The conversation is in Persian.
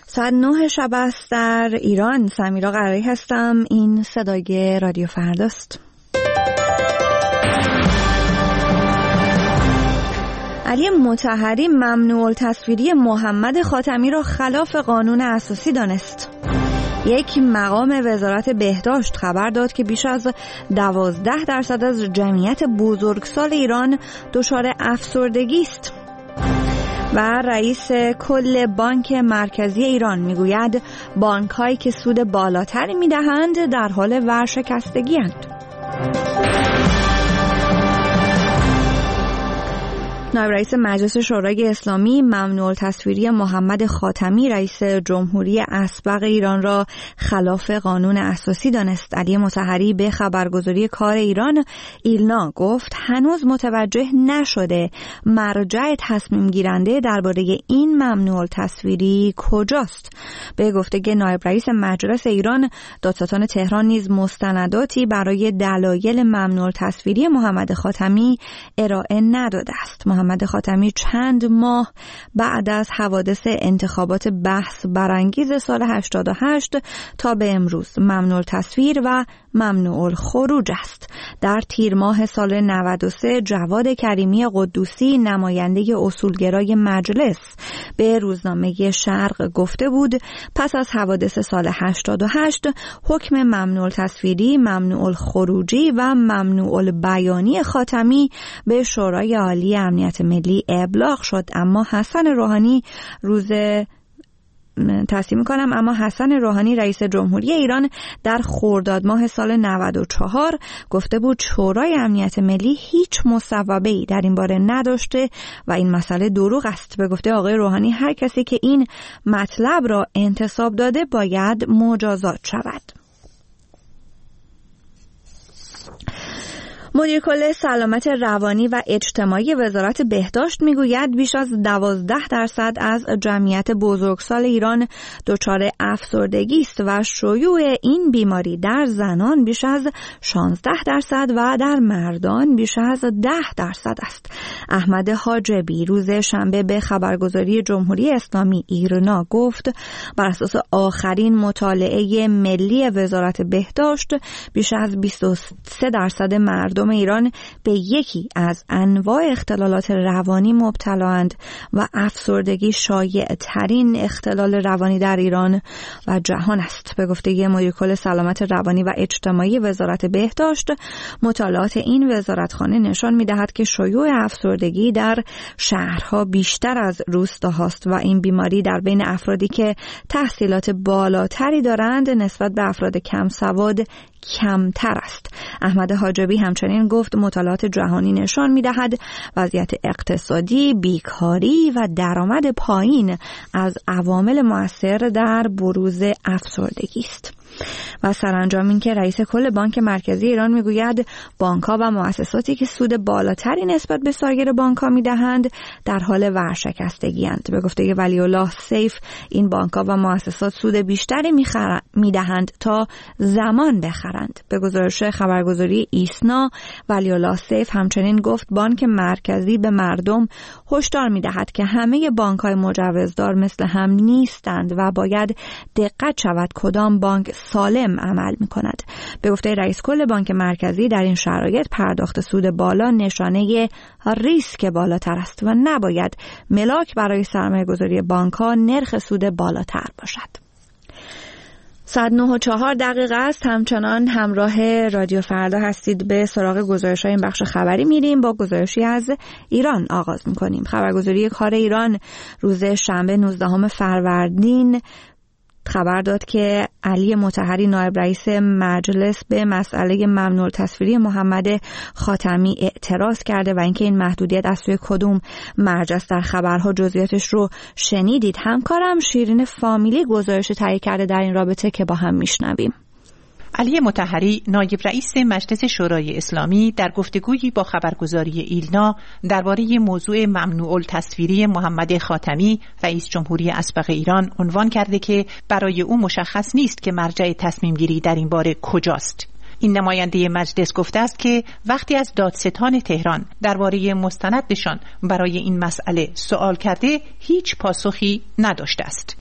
ساعت 9 شب است در ایران. سمیرا قراری هستم. این صدای رادیو فرداست. علی مطهری ممنوع التصویری محمد خاتمی را خلاف قانون اساسی دانست. یک مقام وزارت بهداشت خبر داد که بیش از 12% از جمعیت بزرگسال ایران دچار افسردگی است. و رئیس کل بانک مرکزی ایران میگوید بانک‌هایی که سود بالاتری میدهند در حال ورشکستگی‌اند. نایب رئیس مجلس شورای اسلامی ممنوع التصویری محمد خاتمی رئیس جمهوری اسبق ایران را خلاف قانون اساسی دانست. علی مطهری به خبرگزاری کار ایران ایلنا گفت هنوز متوجه نشده مرجع تصمیم گیرنده درباره این ممنوع التصویری کجاست. به گفته نایب رئیس مجلس ایران، دادستان تهران نیز مستنداتی برای دلایل ممنوع التصویری محمد خاتمی ارائه نداده است. محمد خاتمی چند ماه بعد از حوادث انتخابات بحث برانگیز سال 88 تا به امروز ممنوع التصویر و ممنوع الخروج است. در تیر ماه سال 93 جواد کریمی قدوسی نماینده اصولگرای مجلس به روزنامه شرق گفته بود پس از حوادث سال 88 حکم ممنوع التصویری، ممنوع الخروجی و ممنوع البیانی خاتمی به شورای عالی امنیت ملی ابلاغ شد. اما حسن روحانی رئیس جمهوری ایران در خرداد ماه سال 94 گفته بود شورای امنیت ملی هیچ مصوبه‌ای در این باره نداشته و این مسئله دروغ است. به گفته آقای روحانی هر کسی که این مطلب را انتساب داده باید مجازات شود. مدیر کل سلامت روانی و اجتماعی وزارت بهداشت میگوید بیش از 12% از جمعیت بزرگسال ایران دچار افسردگی است و شیوع این بیماری در زنان بیش از 16% و در مردان بیش از 10% است. احمد حاجبی روز شنبه به خبرگزاری جمهوری اسلامی ایرنا گفت بر اساس آخرین مطالعه ملی وزارت بهداشت بیش از 23% مردم ایران به یکی از انواع اختلالات روانی مبتلااند و افسردگی شایع ترین اختلال روانی در ایران و جهان است. به گفته مدیر کل سلامت روانی و اجتماعی وزارت بهداشت، مطالعات این وزارتخانه نشان می‌دهد که شیوع افسردگی در شهرها بیشتر از روستاهاست و این بیماری در بین افرادی که تحصیلات بالاتری دارند نسبت به افراد کم سواد کمتر است. احمد حاجبی همچنین گفت مطالعات جهانی نشان می‌دهد وضعیت اقتصادی، بیکاری و درآمد پایین از عوامل مؤثر در بروز افسردگی است. و سرانجام این که رئیس کل بانک مرکزی ایران میگوید بانک‌ها و مؤسساتی که سود بالاتری نسبت به سایر بانک‌ها میدهند در حال ورشکستگی‌اند. به گفته ولی الله سیف این بانک‌ها و مؤسسات سود بیشتری میدهند تا زمان بخرند. به گزارش خبرگزاری ایسنا ولی الله سیف همچنین گفت بانک مرکزی به مردم هشدار میدهد که همه بانک‌های مجوزدار مثل هم نیستند و باید دقت شود کدام بانک سالم عمل می‌کند. به گفته رئیس کل بانک مرکزی در این شرایط پرداخت سود بالا نشانه ریسک بالاتر است و نباید ملاک برای سرمایه‌گذاری بانک‌ها نرخ سود بالاتر باشد. ساعت 9:04 است. همچنان همراه رادیو فردا هستید. به سراغ گزارش‌های این بخش خبری میریم. با گزارشی از ایران آغاز می‌کنیم. خبرگزاری کار ایران روز شنبه 19 فروردین خبر داد که علی مطهری نایب رئیس مجلس به مسئله ممنوع التصویری محمد خاتمی اعتراض کرده و اینکه این محدودیت از سوی کدوم مرجع است. در خبرها جزئیاتش رو شنیدید. همکارم شیرین فامیلی گزارش تهیه کرده در این رابطه که با هم میشنویم. علی مطهری نایب رئیس مجلس شورای اسلامی در گفتگویی با خبرگزاری ایلنا درباره موضوع ممنوع التصویری محمد خاتمی رئیس جمهوری اسبق ایران عنوان کرده که برای او مشخص نیست که مرجع تصمیم گیری در این باره کجاست. این نماینده مجلس گفته است که وقتی از دادستان تهران درباره مستندشان برای این مسئله سوال کرده هیچ پاسخی نداشته است.